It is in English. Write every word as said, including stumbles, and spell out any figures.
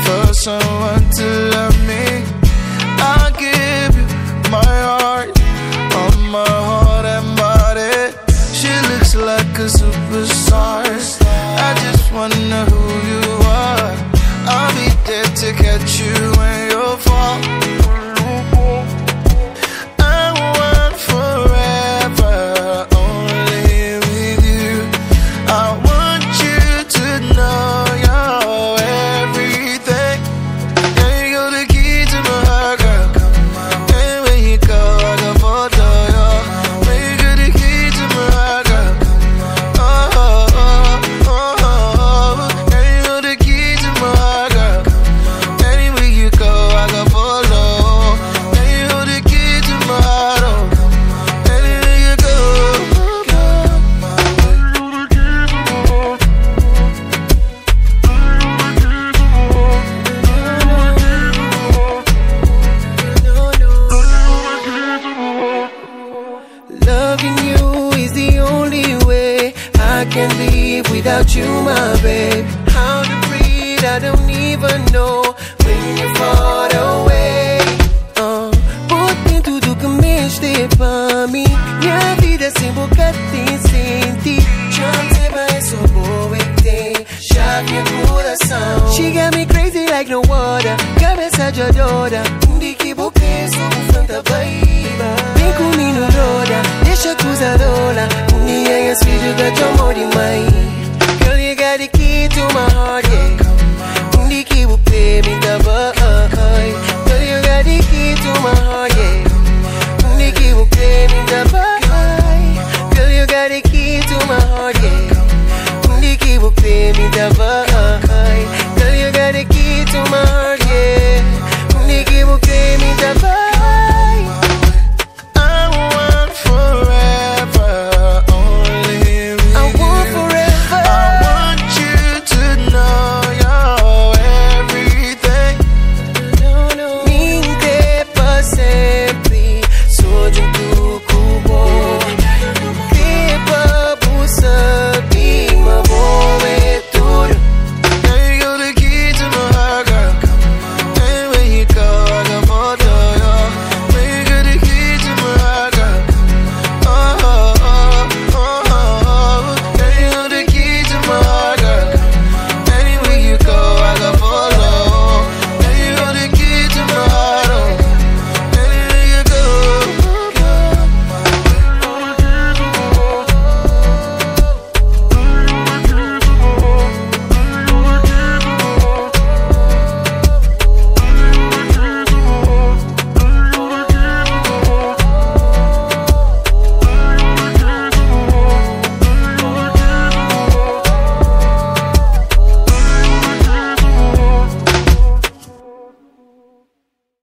for someone to love me. I'll give you my heart, all my heart and body. She looks like a superstar. I just wanna know who you are. I'll be there to catch you when you fall. I want forever, only with you. I want you to know you're everything. And you're the key to my heart, girl. And when you go, I go follow you. When you get the key to my heart, girl. Oh, oh, oh, oh, oh. And you're the key to my heart, girl. Anywhere you go, I go follow. And you're the key to my heart, oh. Anywhere you go, loving you is the only way I can live without you, my babe. How to breathe, I don't even know when you're far away. Uh, Botei tudo que me este pra mim. Minha vida sem boca tem sem ti. Chance vai só boa e tem chave meu coração. She got me crazy like no water. Cabeça de adora. De que boca sou um fanta baíba. Vem comigo roda, deixa acusadora. Um dia eu filho da tua amor e mãe. Girl, you got the key to my heart.